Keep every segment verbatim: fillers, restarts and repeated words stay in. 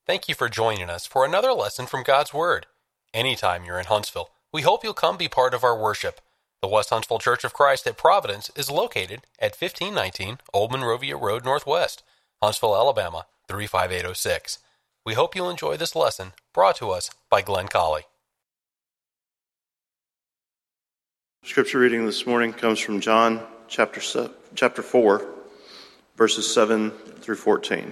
Thank you for joining us for another lesson from God's Word. Anytime you're in Huntsville, we hope you'll come be part of our worship. The West Huntsville Church of Christ at Providence is located at fifteen nineteen Old Monrovia Road Northwest, Huntsville, Alabama, three five eight oh six. We hope you'll enjoy this lesson brought to us by Glenn Colley. Scripture reading this morning comes from John chapter seven, chapter four, verses seven through fourteen.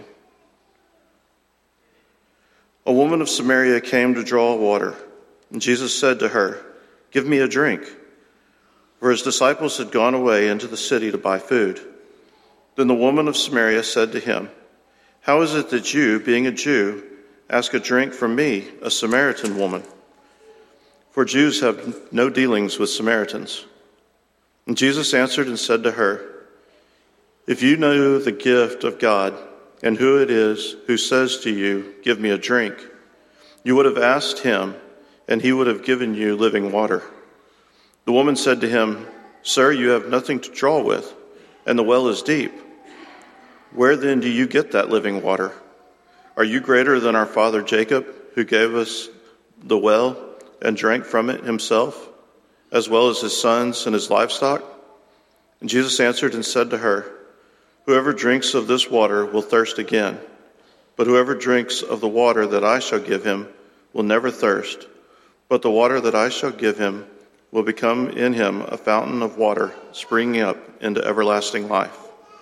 A woman of Samaria came to draw water, and Jesus said to her, "Give me a drink." For his disciples had gone away into the city to buy food. Then the woman of Samaria said to him, "How is it that you, being a Jew, ask a drink from me, a Samaritan woman?" For Jews have no dealings with Samaritans. And Jesus answered and said to her, "If you knew the gift of God and who it is who says to you, 'Give me a drink,' you would have asked him, and he would have given you living water." The woman said to him, "Sir, you have nothing to draw with, and the well is deep. Where then do you get that living water? Are you greater than our father Jacob, who gave us the well and drank from it himself, as well as his sons and his livestock?" And Jesus answered and said to her, "Whoever drinks of this water will thirst again, but whoever drinks of the water that I shall give him will never thirst, but the water that I shall give him will become in him a fountain of water springing up into everlasting life."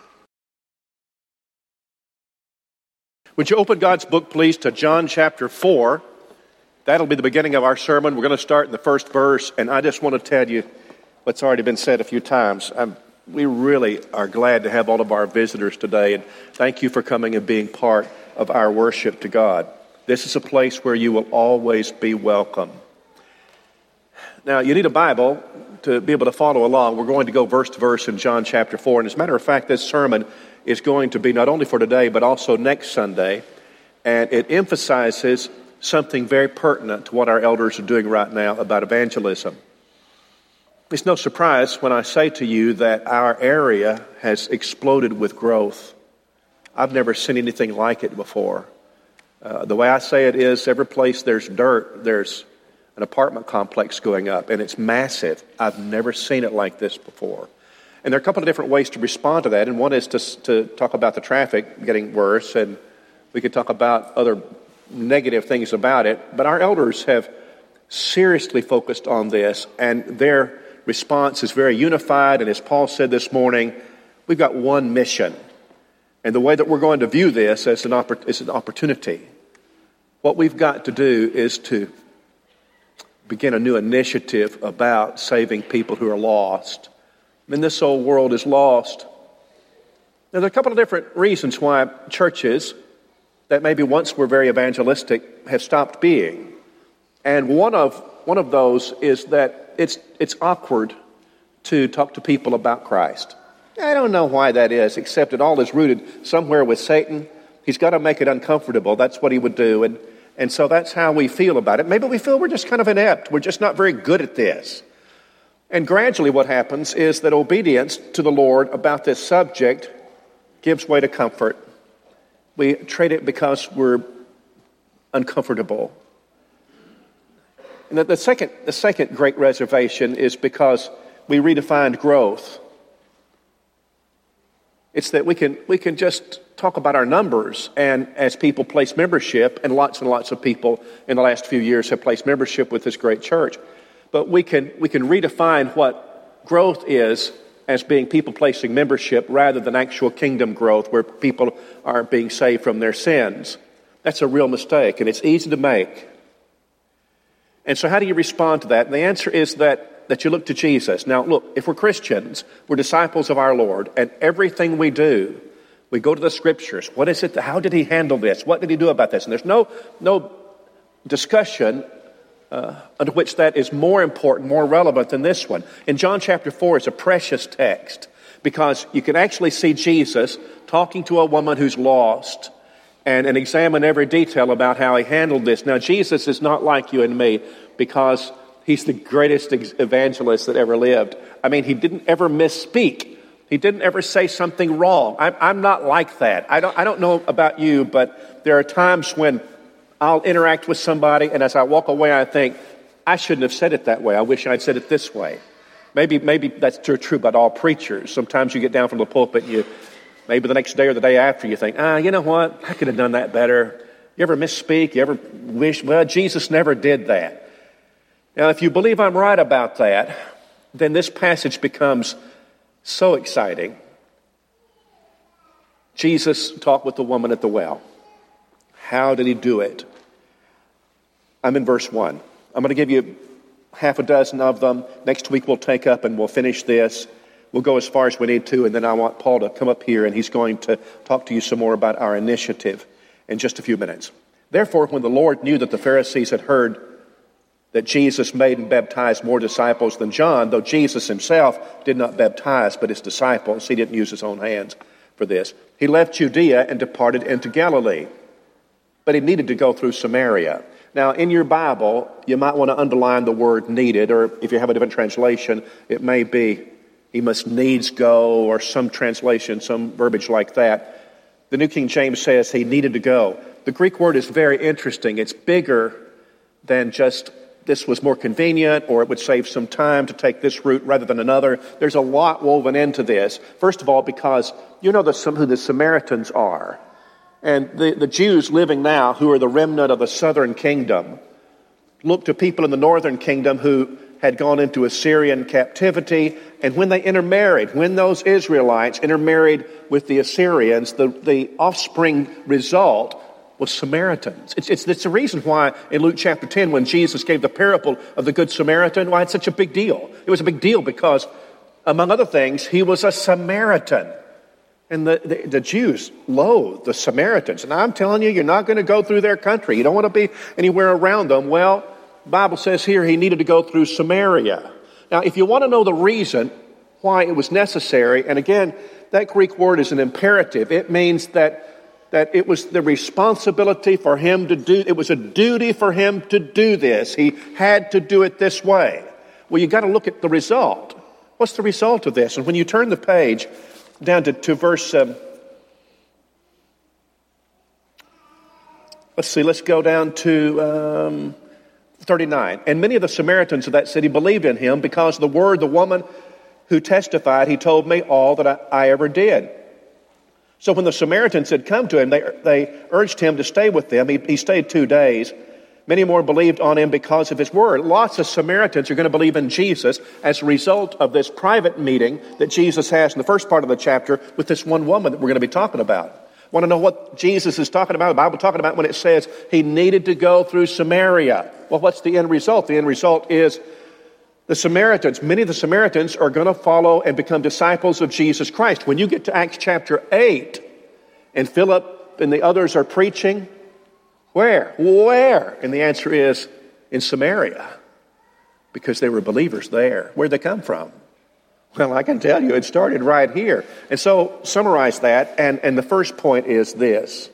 Would you open God's book, please, to John chapter four? That'll be the beginning of our sermon. We're going to start in the first verse, and I just want to tell you what's already been said a few times. I'm, we really are glad to have all of our visitors today, and thank you for coming and being part of our worship to God. This is a place where you will always be welcome. Now, you need a Bible to be able to follow along. We're going to go verse to verse in John chapter four, and as a matter of fact, this sermon is going to be not only for today, but also next Sunday, and it emphasizes something very pertinent to what our elders are doing right now about evangelism. It's no surprise when I say to you that our area has exploded with growth. I've never seen anything like it before. Uh, the way I say it is, every place there's dirt, there's an apartment complex going up, and it's massive. I've never seen it like this before. And there are a couple of different ways to respond to that, and one is to, to talk about the traffic getting worse, and we could talk about other negative things about it, but our elders have seriously focused on this, and their response is very unified, and as Paul said this morning, we've got one mission. And the way that we're going to view this as an, oppor- as an opportunity, what we've got to do is to begin a new initiative about saving people who are lost. I mean, this old world is lost. Now, there are a couple of different reasons why churches that maybe once were very evangelistic have stopped being. And one of one of those is that it's it's awkward to talk to people about Christ. I don't know why that is, except it all is rooted somewhere with Satan. He's got to make it uncomfortable. That's what he would do. And, and so that's how we feel about it. Maybe we feel we're just kind of inept. We're just not very good at this. And gradually what happens is that obedience to the Lord about this subject gives way to comfort. We trade it because we're uncomfortable. And the second, the second great reservation is because we redefined growth. It's that we can we can just talk about our numbers, and as people place membership, and lots and lots of people in the last few years have placed membership with this great church, but we can we can redefine what growth is as being people placing membership rather than actual kingdom growth where people are being saved from their sins. That's a real mistake, and it's easy to make. And so how do you respond to that? And the answer is that, that you look to Jesus. Now, look, if we're Christians, we're disciples of our Lord, and everything we do, we go to the Scriptures. What is it? How did he handle this? What did he do about this? And there's no, no discussion Uh, under which that is more important, more relevant than this one. In John chapter four, it's a precious text because you can actually see Jesus talking to a woman who's lost and, and examine every detail about how he handled this. Now, Jesus is not like you and me because he's the greatest evangelist that ever lived. I mean, he didn't ever misspeak. He didn't ever say something wrong. I'm, I'm not like that. I don't, I don't know about you, but there are times when I'll interact with somebody, and as I walk away, I think, I shouldn't have said it that way. I wish I'd said it this way. Maybe maybe that's true, true about all preachers. Sometimes you get down from the pulpit, and you maybe the next day or the day after, you think, ah, you know what? I could have done that better. You ever misspeak? You ever wish, well, Jesus never did that. Now, if you believe I'm right about that, then this passage becomes so exciting. Jesus talked with the woman at the well. How did he do it? I'm in verse one. I'm going to give you half a dozen of them. Next week we'll take up and we'll finish this. We'll go as far as we need to, and then I want Paul to come up here, and he's going to talk to you some more about our initiative in just a few minutes. Therefore, when the Lord knew that the Pharisees had heard that Jesus made and baptized more disciples than John, though Jesus himself did not baptize but his disciples, he didn't use his own hands for this, he left Judea and departed into Galilee. But he needed to go through Samaria. Now, in your Bible, you might want to underline the word needed, or if you have a different translation, it may be he must needs go, or some translation, some verbiage like that. The New King James says he needed to go. The Greek word is very interesting. It's bigger than just this was more convenient, or it would save some time to take this route rather than another. There's a lot woven into this. First of all, because you know the, who the Samaritans are. And the, the Jews living now, who are the remnant of the southern kingdom, look to people in the northern kingdom who had gone into Assyrian captivity. And when they intermarried, when those Israelites intermarried with the Assyrians, the, the offspring result was Samaritans. It's, it's, it's the reason why in Luke chapter ten, when Jesus gave the parable of the Good Samaritan, why it's such a big deal. It was a big deal because, among other things, he was a Samaritan. And the, the, the Jews loathed the Samaritans. And I'm telling you, you're not going to go through their country. You don't want to be anywhere around them. Well, the Bible says here he needed to go through Samaria. Now, if you want to know the reason why it was necessary, and again, that Greek word is an imperative. It means that that it was the responsibility for him to do, it was a duty for him to do this. He had to do it this way. Well, you got to look at the result. What's the result of this? And when you turn the page down to, to verse, um, let's see, let's go down to um, thirty-nine. And many of the Samaritans of that city believed in him because the word, the woman who testified, he told me all that I, I ever did. So when the Samaritans had come to him, they, they urged him to stay with them. He, he stayed two days. Many more believed on him because of his word. Lots of Samaritans are going to believe in Jesus as a result of this private meeting that Jesus has in the first part of the chapter with this one woman that we're going to be talking about. Want to know what Jesus is talking about? The Bible talking about when it says he needed to go through Samaria. Well, what's the end result? The end result is the Samaritans, many of the Samaritans are going to follow and become disciples of Jesus Christ. When you get to Acts chapter eight, and Philip and the others are preaching, where? Where? And the answer is in Samaria, because they were believers there. Where'd they come from? Well, I can tell you, it started right here. And so, summarize that, and, and the first point is this.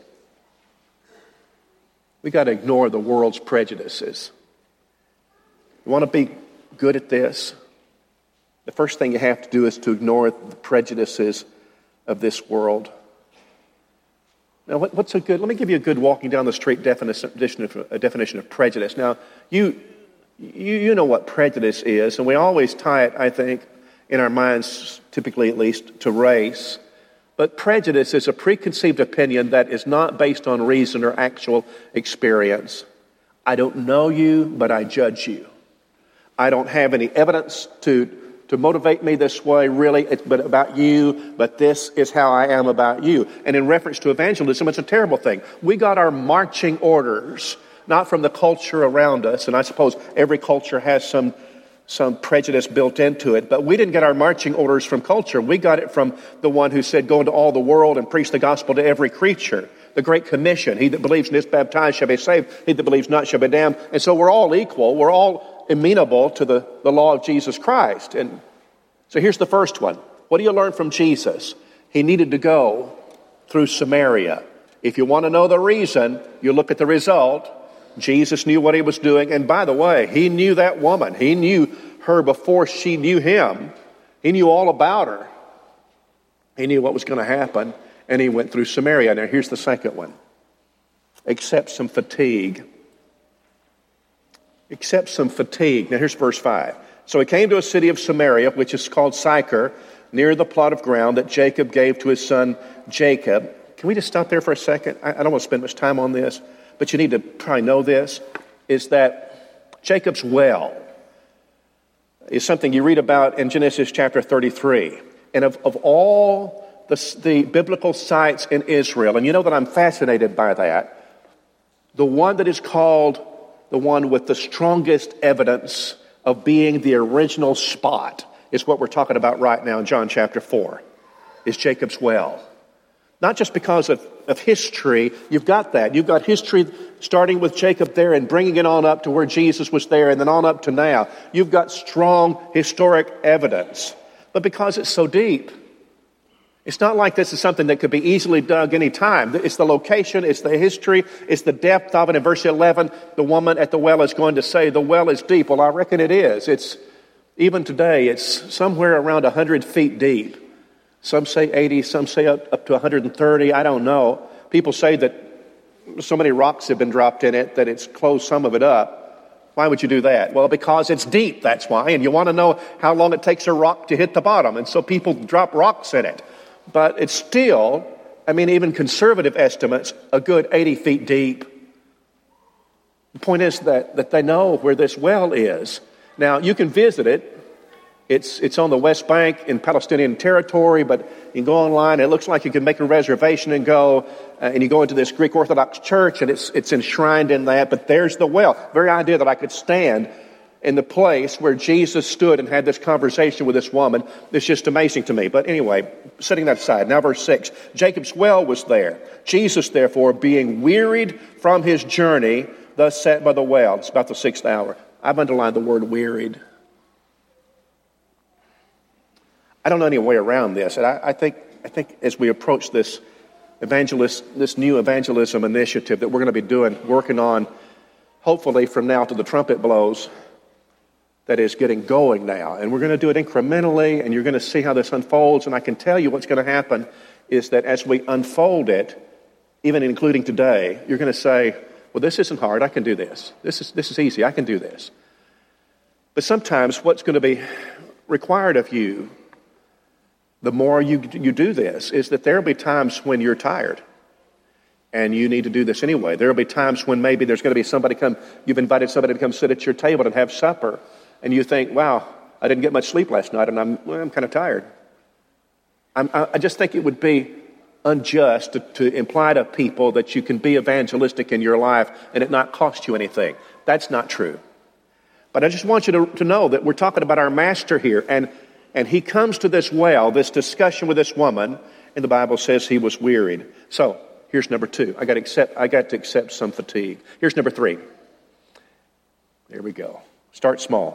We got to ignore the world's prejudices. You want to be good at this? The first thing you have to do is to ignore the prejudices of this world. Now, what, what's a good, let me give you a good walking down the street definition of, a definition of prejudice. Now, you, you, you know what prejudice is, and we always tie it, I think, in our minds, typically at least, to race. But prejudice is a preconceived opinion that is not based on reason or actual experience. I don't know you, but I judge you. I don't have any evidence to, to motivate me this way, really, it's but about you, but this is how I am about you. And in reference to evangelism, it's a terrible thing. We got our marching orders, not from the culture around us, and I suppose every culture has some, some prejudice built into it, but we didn't get our marching orders from culture. We got it from the one who said, go into all the world and preach the gospel to every creature. The Great Commission, he that believes and is baptized shall be saved, he that believes not shall be damned. And so we're all equal, we're all amenable to the, the law of Jesus Christ. And so here's the first one. What do you learn from Jesus? He needed to go through Samaria. If you want to know the reason, you look at the result. Jesus knew what he was doing. And by the way, he knew that woman. He knew her before she knew him. He knew all about her. He knew what was going to happen. And he went through Samaria. Now here's the second one. except some fatigue. Except some fatigue. Now here's verse five. So he came to a city of Samaria, which is called Sychar, near the plot of ground that Jacob gave to his son Jacob. Can we just stop there for a second? I, I don't want to spend much time on this, but you need to probably know this, is that Jacob's well is something you read about in Genesis chapter thirty-three. And of, of all the, the biblical sites in Israel, and you know that I'm fascinated by that, the one that is called the one with the strongest evidence of being the original spot is what we're talking about right now in John chapter four, is Jacob's well. Not just because of, of history, you've got that. You've got history starting with Jacob there and bringing it on up to where Jesus was there and then on up to now. You've got strong historic evidence. But because it's so deep, it's not like this is something that could be easily dug any time. It's the location, it's the history, it's the depth of it. In verse eleven, the woman at the well is going to say, the well is deep. Well, I reckon it is. It's even today, it's somewhere around one hundred feet deep. Some say eighty, some say up, up to one hundred thirty. I don't know. People say that so many rocks have been dropped in it that it's closed some of it up. Why would you do that? Well, because it's deep, that's why. And you want to know how long it takes a rock to hit the bottom. And so people drop rocks in it. But it's still, I mean, even conservative estimates, a good eighty feet deep. The point is that, that they know where this well is. Now, you can visit it. It's, it's on the West Bank in Palestinian territory, but you can go online. It looks like you can make a reservation and go, uh, and you go into this Greek Orthodox church, and it's, it's enshrined in that. But there's the well. Very idea that I could stand in the place where Jesus stood and had this conversation with this woman, it's just amazing to me. But anyway, setting that aside, now verse six. Jacob's well was there. Jesus, therefore, being wearied from his journey, thus sat by the well. It's about the sixth hour. I've underlined the word wearied. I don't know any way around this. And I, I think I think as we approach this evangelist, this new evangelism initiative that we're going to be doing, working on, hopefully from now to the trumpet blows, that is getting going now. And we're going to do it incrementally, and you're going to see how this unfolds. And I can tell you what's going to happen is that as we unfold it, even including today, you're going to say, well, this isn't hard. I can do this. This is this is easy. I can do this. But sometimes what's going to be required of you, the more you you do this, is that there will be times when you're tired. And you need to do this anyway. There will be times when maybe there's going to be somebody come, you've invited somebody to come sit at your table and have supper. And you think, wow, I didn't get much sleep last night, and I'm well, I'm kind of tired. I'm, I just think it would be unjust to, to imply to people that you can be evangelistic in your life and it not cost you anything. That's not true. But I just want you to, to know that we're talking about our master here, and, and he comes to this well, this discussion with this woman, and the Bible says he was wearied. So here's number two. I got to accept, I got to accept some fatigue. Here's number three. There we go. Start small.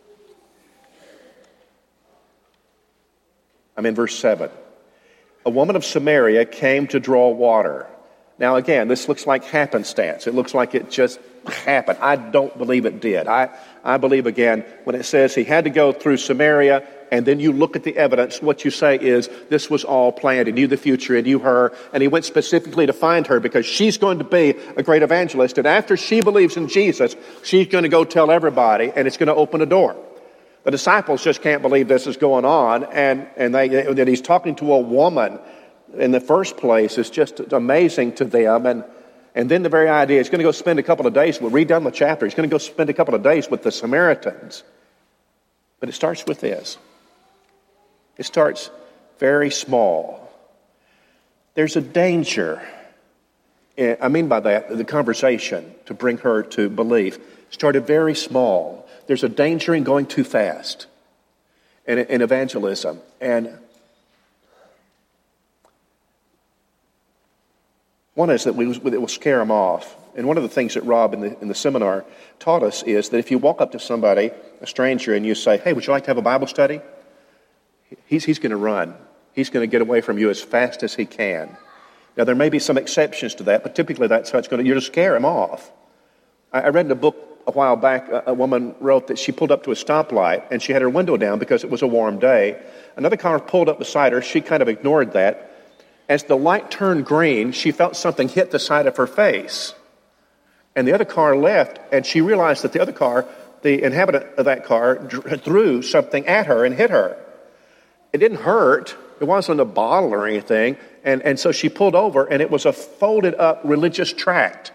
I'm in verse seven. A woman of Samaria came to draw water. Now again, this looks like happenstance. It looks like it just happened. I don't believe it did. I, I believe, again, when it says he had to go through Samaria, and then you look at the evidence, what you say is, this was all planned. He knew the future, he knew her, and he went specifically to find her because she's going to be a great evangelist. And after she believes in Jesus, she's going to go tell everybody, and it's going to open a door. The disciples just can't believe this is going on, and, and they, that he's talking to a woman in the first place is just amazing to them. And, and then the very idea, he's going to go spend a couple of days, we'll read down the chapter, he's going to go spend a couple of days with the Samaritans. But it starts with this. It starts very small. There's a danger, I mean by that, the conversation to bring her to belief started very small. There's a danger in going too fast in, in evangelism. And one is that we, it will scare them off. And one of the things that Rob in the, in the seminar taught us is that if you walk up to somebody, a stranger, and you say, hey, would you like to have a Bible study? He's, he's going to run. He's going to get away from you as fast as he can. Now, there may be some exceptions to that, but typically that's how it's going to, you're to scare him off. I, I read in a book a while back, a, a woman wrote that she pulled up to a stoplight and she had her window down because it was a warm day. Another car pulled up beside her. She kind of ignored that. as the light turned green, she felt something hit the side of her face. And the other car left, and she realized that the other car, the inhabitant of that car, threw something at her and hit her. It didn't hurt. It wasn't a bottle or anything. And, and so she pulled over, and it was a folded up religious tract.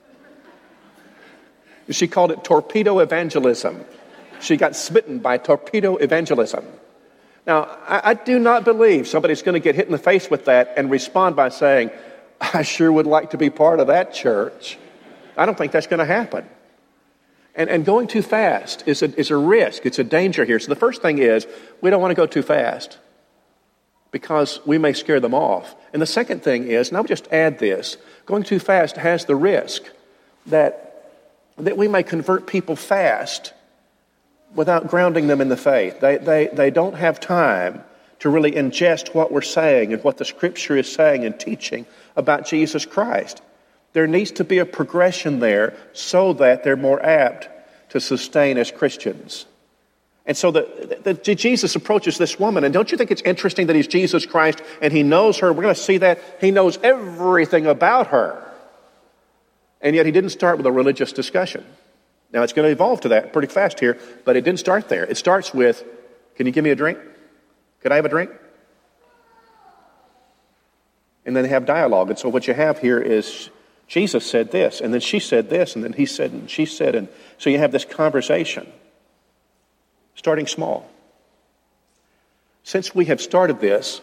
She called it torpedo evangelism. She got smitten by torpedo evangelism. Now, I, I do not believe somebody's going to get hit in the face with that and respond by saying, I sure would like to be part of that church. I don't think that's going to happen. And, and going too fast is a, is a risk. It's a danger here. So the first thing is, we don't want to go too fast because we may scare them off. And the second thing is, and I'll just add this, going too fast has the risk that, that we may convert people fast without grounding them in the faith. They, they, they don't have time to really ingest what we're saying and what the Scripture is saying and teaching about Jesus Christ. There needs to be a progression there so that they're more apt to sustain as Christians. And so the, the, the, Jesus approaches this woman, and don't you think it's interesting that he's Jesus Christ and he knows her? We're going to see that. He knows everything about her. And yet he didn't start with a religious discussion. Now, it's going to evolve to that pretty fast here, but it didn't start there. It starts with, can you give me a drink? Could I have a drink? And then they have dialogue. And so what you have here is Jesus said this, and then she said this, and then he said, and she said, and so you have this conversation, starting small. Since we have started this,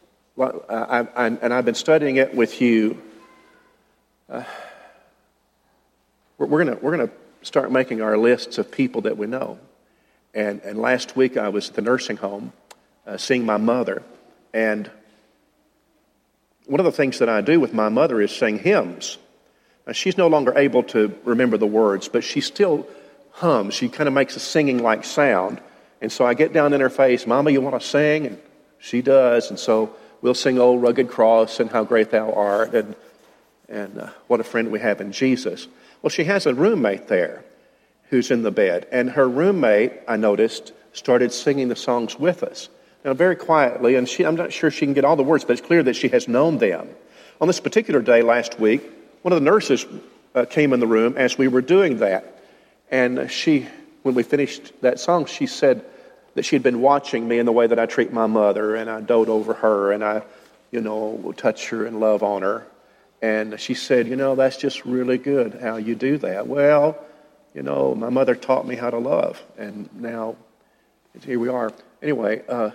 I, I, and I've been studying it with you, uh, we're, we're going we're going to start making our lists of people that we know. And, and last week I was at the nursing home uh, seeing my mother, and one of the things that I do with my mother is sing hymns. Now, she's no longer able to remember the words, but she still hums. She kind of makes a singing-like sound. And so I get down in her face, Mama, you want to sing? And she does. And so we'll sing Old Rugged Cross and How Great Thou Art and, and uh, what a friend we have in Jesus. Well, she has a roommate there who's in the bed. And her roommate, I noticed, started singing the songs with us. Now, very quietly, and she, I'm not sure she can get all the words, but it's clear that she has known them. On this particular day last week, one of the nurses uh, came in the room as we were doing that. And she, when we finished that song, she said that she'd been watching me in the way that I treat my mother, and I dote over her, and I, you know, touch her and love on her. And she said, you know, that's just really good how you do that. Well, you know, my mother taught me how to love, and now here we are. Anyway, uh,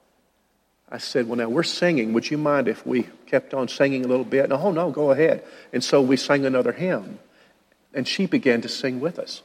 I said, well, now we're singing. Would you mind if we kept on singing a little bit? No, oh, no, go ahead. And so we sang another hymn, and she began to sing with us.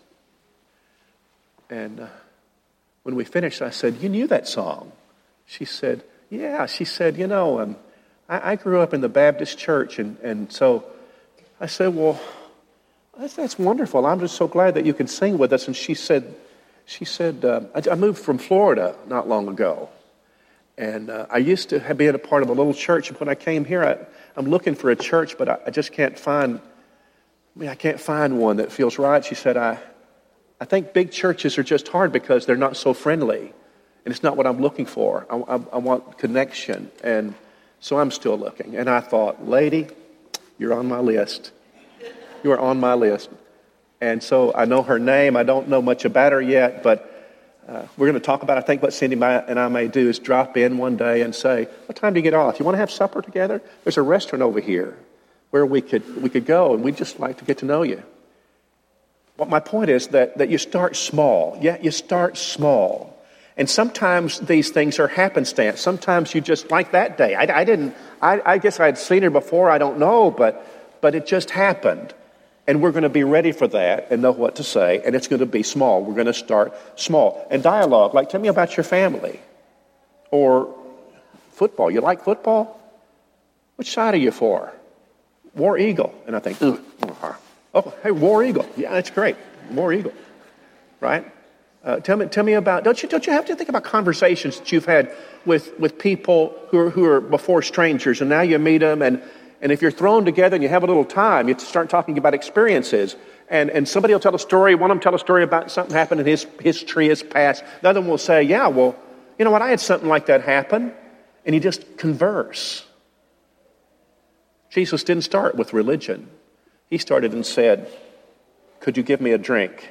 And uh, when we finished, I said, you knew that song? She said, yeah. She said, you know, um, I, I grew up in the Baptist church, and, and so I said, well, that's, that's wonderful. I'm just so glad that you can sing with us. And she said, she said, uh, I, I moved from Florida not long ago. And uh, I used to have been a part of a little church. And when I came here, I, I'm looking for a church, but I, I just can't find, I mean, I can't find one that feels right. She said, I, I think big churches are just hard because they're not so friendly. And it's not what I'm looking for. I, I, I want connection. And so I'm still looking. And I thought, lady, you're on my list. You are on my list. And so I know her name. I don't know much about her yet, but Uh, we're going to talk about, I think what Cindy and I may do is drop in one day and say, what time do you get off? You want to have supper together? There's a restaurant over here where we could we could go, and we'd just like to get to know you. But my point is that, that you start small. Yeah, you start small. And sometimes these things are happenstance. Sometimes you just, like that day. I, I didn't, I, I guess I'd seen her before, I don't know, but but it just happened. And we're going to be ready for that and know what to say. And it's going to be small. We're going to start small. And dialogue, like, tell me about your family. Or football. You like football? Which side are you for? War Eagle. And I think, oh, hey, War Eagle. Yeah, that's great. War Eagle. Right? Uh, tell me, tell me about, don't you, don't you have to think about conversations that you've had with, with people who are, who are before strangers, and now you meet them, and And if you're thrown together and you have a little time, you start talking about experiences. And, and somebody will tell a story. One of them tell a story about something happened in his history, his past. The other one will say, yeah, well, you know what? I had something like that happen. And you just converse. Jesus didn't start with religion. He started and said, could you give me a drink?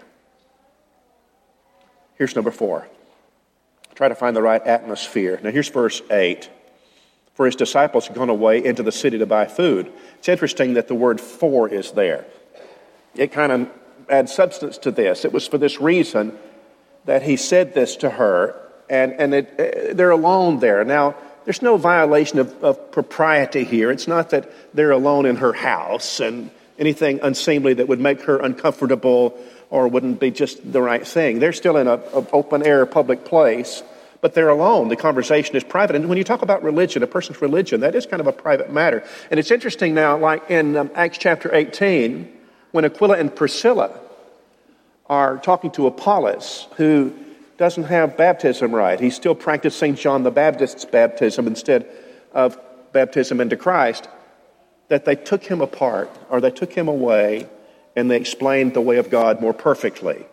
Here's number four. Try to find the right atmosphere. Now here's verse eight. For his disciples had gone away into the city to buy food. It's interesting that the word for is there. It kind of adds substance to this. It was for this reason that he said this to her, and, and it, uh, they're alone there. Now, there's no violation of, of propriety here. It's not that they're alone in her house and anything unseemly that would make her uncomfortable or wouldn't be just the right thing. They're still in an open-air public place, but they're alone. The conversation is private. And when you talk about religion, a person's religion, that is kind of a private matter. And it's interesting now, like in um, Acts chapter eighteen, when Aquila and Priscilla are talking to Apollos, who doesn't have baptism right. He's still practicing John the Baptist's baptism instead of baptism into Christ, that they took him apart, or they took him away, and they explained the way of God more perfectly.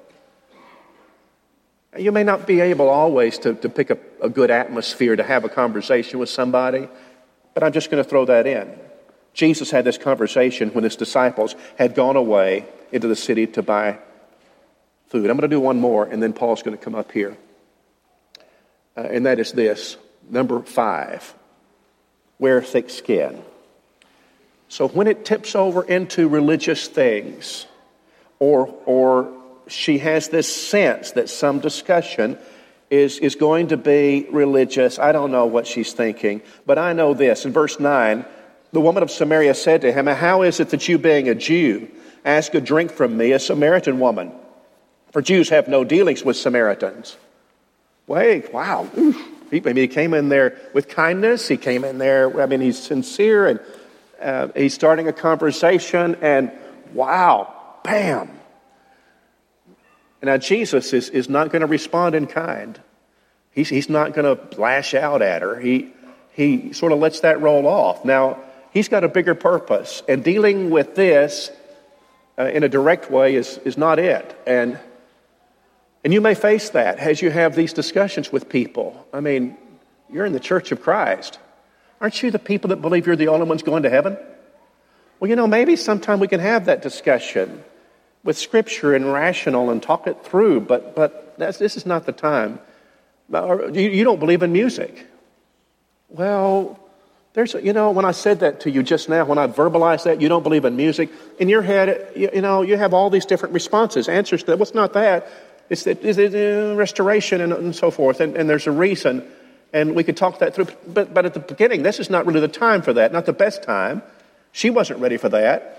You may not be able always to, to pick up a good atmosphere to have a conversation with somebody, but I'm just going to throw that in. Jesus had this conversation when his disciples had gone away into the city to buy food. I'm going to do one more, and then Paul's going to come up here. Uh, and that is this, number five, wear thick skin. So when it tips over into religious things, or or she has this sense that some discussion is, is going to be religious, I don't know what she's thinking, but I know this. In verse nine, the woman of Samaria said to him, how is it that you, being a Jew, ask a drink from me, a Samaritan woman? For Jews have no dealings with Samaritans. Wait, wow. Oof. He, I mean, he came in there with kindness. He came in there, I mean, he's sincere, and uh, he's starting a conversation, and wow, bam. Now, Jesus is, is not going to respond in kind. He's, he's not going to lash out at her. He, he sort of lets that roll off. Now, he's got a bigger purpose, and dealing with this uh, in a direct way is, is not it. And And you may face that as you have these discussions with people. I mean, you're in the Church of Christ. Aren't you the people that believe you're the only ones going to heaven? Well, you know, maybe sometime we can have that discussion with Scripture and rational and talk it through, but but that's, this is not the time. You, you don't believe in music. Well, there's, you know, when I said that to you just now, when I verbalized that, you don't believe in music, in your head, you, you know, you have all these different responses, answers to that. What's not that? It's, that, it's uh, restoration and, and so forth, and, and there's a reason, and we could talk that through. But, but at the beginning, this is not really the time for that, not the best time. She wasn't ready for that.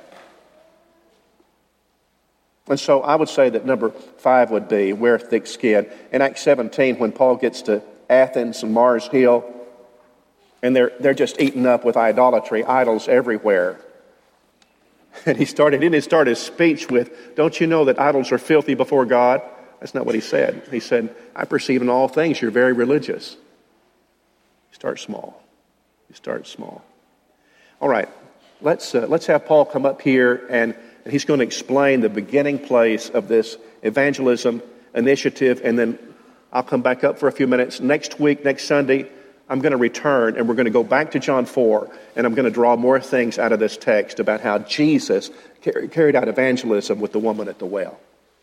And so I would say that number five would be wear thick skin. In Acts seventeen, when Paul gets to Athens and Mars Hill, and they're, they're just eaten up with idolatry, idols everywhere. And he started, in his start his speech with, don't you know that idols are filthy before God? That's not what he said. He said, I perceive in all things you're very religious. You start small. You start small. All right, let's uh, let's have Paul come up here, and, and he's going to explain the beginning place of this evangelism initiative, and then I'll come back up for a few minutes. Next week, next Sunday, I'm going to return, and we're going to go back to John four, and I'm going to draw more things out of this text about how Jesus car- carried out evangelism with the woman at the well.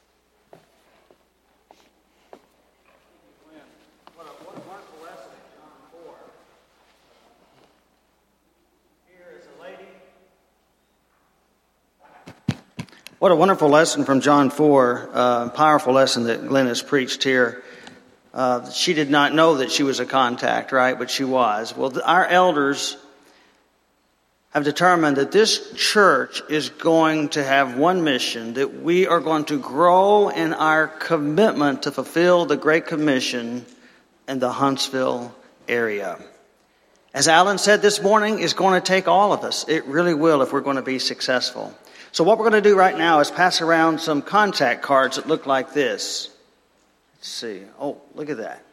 What a wonderful lesson from John four, uh, powerful lesson that Glenn has preached here. Uh, she did not know that she was a contact, right? But she was. Well, th- our elders have determined that this church is going to have one mission, that we are going to grow in our commitment to fulfill the Great Commission in the Huntsville area. As Alan said this morning, it's going to take all of us. It really will if we're going to be successful. So what we're going to do right now is pass around some contact cards that look like this. Let's see. Oh, look at that.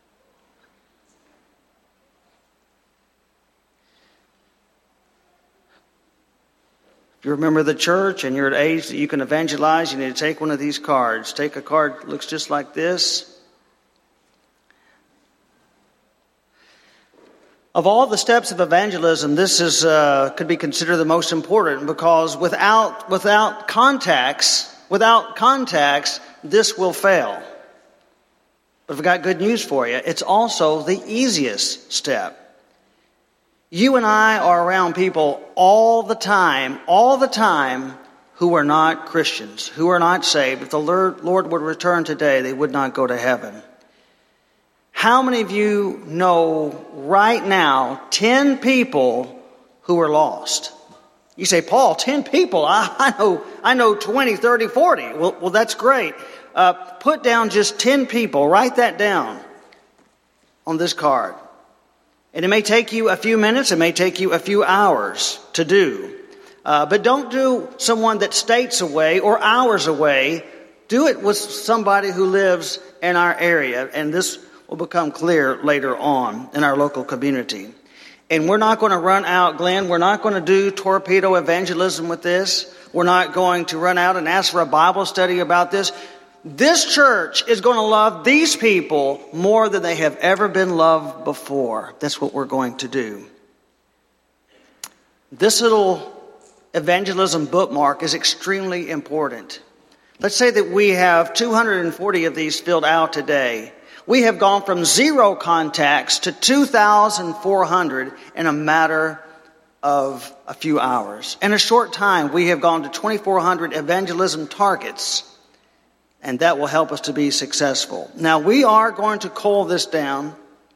If you remember the church and you're at age that you can evangelize, you need to take one of these cards. Take a card that looks just like this. Of all the steps of evangelism, this is uh, could be considered the most important, because without without contacts, without contacts, this will fail. But I've got good news for you. It's also the easiest step. You and I are around people all the time, all the time, who are not Christians, who are not saved. If the Lord would return today, they would not go to heaven. How many of you know right now ten people who are lost? You say, Paul, ten people? I, I know I know twenty, thirty, forty. Well, well that's great. Uh, put down just ten people. Write that down on this card. And it may take you a few minutes. It may take you a few hours to do. Uh, but don't do someone that's states away or hours away. Do it with somebody who lives in our area. And this will become clear later on in our local community. And we're not going to run out, Glenn. We're not going to do torpedo evangelism with this. We're not going to run out and ask for a Bible study about this. This church is going to love these people more than they have ever been loved before. That's what we're going to do. This little evangelism bookmark is extremely important. Let's say that we have two hundred forty of these filled out today. We have gone from zero contacts to two thousand four hundred in a matter of a few hours. In a short time, we have gone to twenty-four hundred evangelism targets. And that will help us to be successful. Now, we are going to cull this down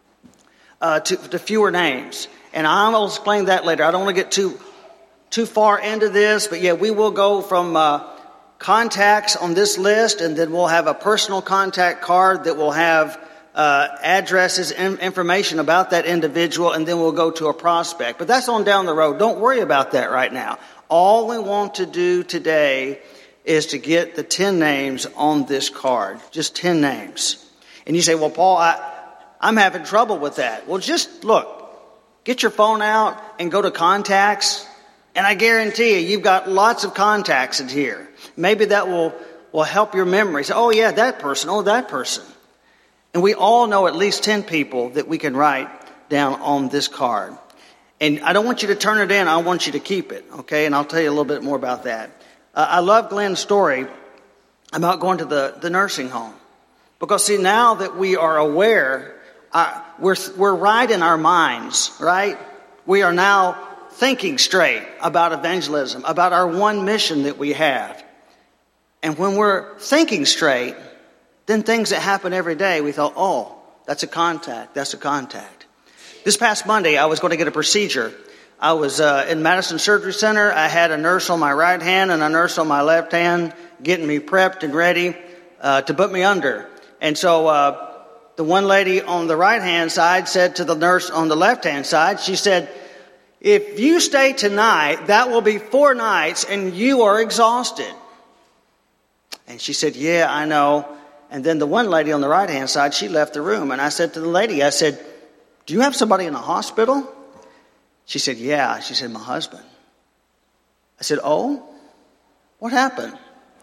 uh, to, to fewer names. And I will explain that later. I don't want to get too too far into this. But, yeah, we will go from uh, contacts on this list. And then we'll have a personal contact card that will have uh, addresses and information about that individual. And then we'll go to a prospect. But that's on down the road. Don't worry about that right now. All we want to do today is to get the ten names on this card. Just ten names. And you say, well, Paul, I, I'm having trouble with that. Well, just look, get your phone out and go to contacts. And I guarantee you, you've got lots of contacts in here. Maybe that will, will help your memory. Say, oh, yeah, that person. Oh, that person. And we all know at least ten people that we can write down on this card. And I don't want you to turn it in. I want you to keep it. Okay? And I'll tell you a little bit more about that. Uh, I love Glenn's story about going to the, the nursing home. Because, see, now that we are aware, uh, we're, we're right in our minds, right? We are now thinking straight about evangelism, about our one mission that we have. And when we're thinking straight, then things that happen every day, we thought, oh, that's a contact, that's a contact. This past Monday, I was going to get a procedure. I was uh, in Madison Surgery Center. I had a nurse on my right hand and a nurse on my left hand getting me prepped and ready uh, to put me under. And so uh, the one lady on the right-hand side said to the nurse on the left-hand side, she said, if you stay tonight, that will be four nights and you are exhausted. And she said, yeah, I know. And then the one lady on the right-hand side, she left the room. And I said to the lady, I said, do you have somebody in the hospital? She said, yeah. She said, my husband. I said, oh, what happened?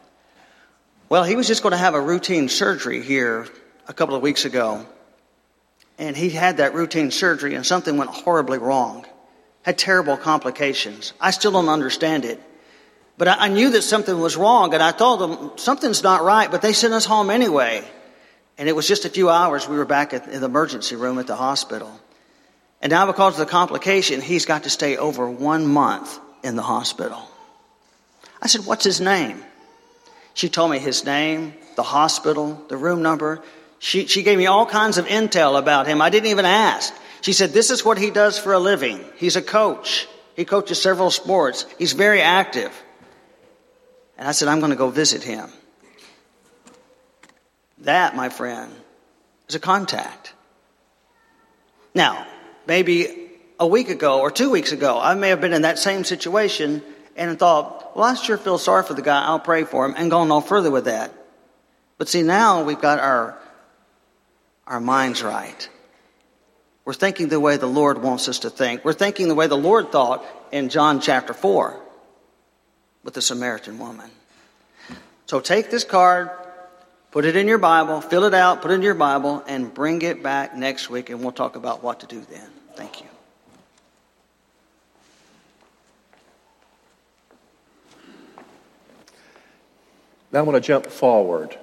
Well, he was just going to have a routine surgery here a couple of weeks ago. And he had that routine surgery and something went horribly wrong. Had terrible complications. I still don't understand it. But I, I knew that something was wrong, and I told them, something's not right, but they sent us home anyway. And it was just a few hours we were back at, in the emergency room at the hospital. And now because of the complication, he's got to stay over one month in the hospital. I said, what's his name? She told me his name, the hospital, the room number. She, she gave me all kinds of intel about him. I didn't even ask. She said, this is what he does for a living. He's a coach. He coaches several sports. He's very active. And I said, I'm going to go visit him. That, my friend, is a contact. Now, maybe a week ago or two weeks ago, I may have been in that same situation and thought, well, I sure feel sorry for the guy. I'll pray for him, and go no further with that. But see, now we've got our, our minds right. We're thinking the way the Lord wants us to think. We're thinking the way the Lord thought in John chapter four with the Samaritan woman. So take this card, put it in your Bible, fill it out, put it in your Bible, and bring it back next week, and we'll talk about what to do then. Thank you. Now I want to jump forward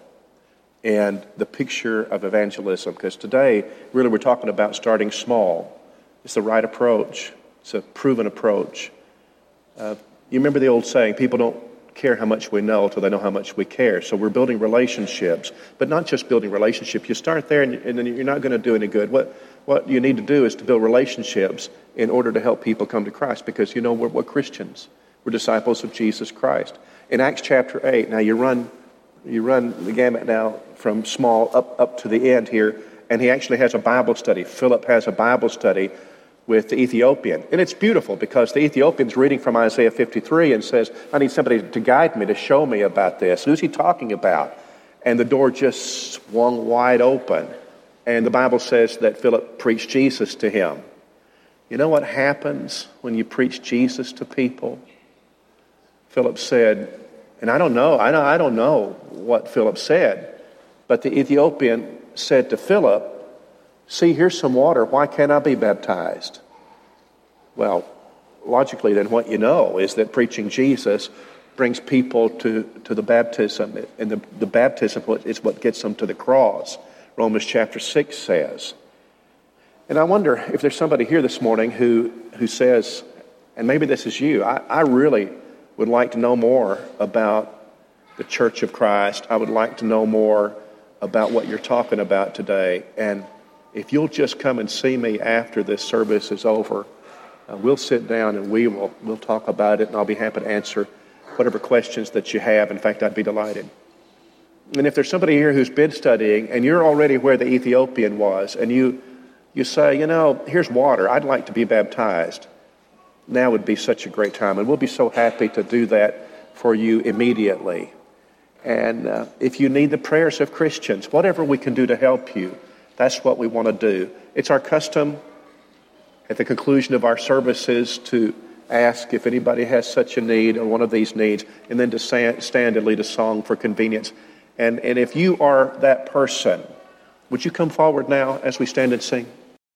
and the picture of evangelism, because today, really, we're talking about starting small. It's the right approach. It's a proven approach. Uh, you remember the old saying, people don't care how much we know until they know how much we care. So we're building relationships, but not just building relationships. You start there and, and then you're not going to do any good. What what you need to do is to build relationships in order to help people come to Christ, because, you know, we're, we're Christians. We're disciples of Jesus Christ. In Acts chapter eight, now you run you run the gamut now from small up, up to the end here, and he actually has a Bible study. Philip has a Bible study with the Ethiopian. And it's beautiful because the Ethiopian's reading from Isaiah fifty-three and says, I need somebody to guide me, to show me about this. Who's he talking about? And the door just swung wide open. And the Bible says that Philip preached Jesus to him. You know what happens when you preach Jesus to people? Philip said, and I don't know, I don't, I don't know what Philip said, but the Ethiopian said to Philip, see, here's some water. Why can't I be baptized? Well, logically, then what you know is that preaching Jesus brings people to, to the baptism. And the, the baptism is what gets them to the cross, Romans chapter six says. And I wonder if there's somebody here this morning who, who says, and maybe this is you, I, I really would like to know more about the Church of Christ. I would like to know more about what you're talking about today. And if you'll just come and see me after this service is over, uh, we'll sit down and we will we'll talk about it, and I'll be happy to answer whatever questions that you have. In fact, I'd be delighted. And if there's somebody here who's been studying and you're already where the Ethiopian was, and you you say, you know, here's water, I'd like to be baptized, now would be such a great time, and we'll be so happy to do that for you immediately. And uh, if you need the prayers of Christians, whatever we can do to help you, that's what we want to do. It's our custom at the conclusion of our services to ask if anybody has such a need or one of these needs, and then to stand and lead a song for convenience. And, and if you are that person, would you come forward now as we stand and sing?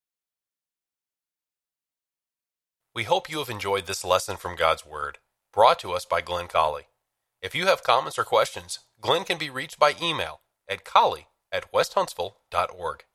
We hope you have enjoyed this lesson from God's Word, brought to us by Glenn Colley. If you have comments or questions, Glenn can be reached by email at colley at west huntsville dot org.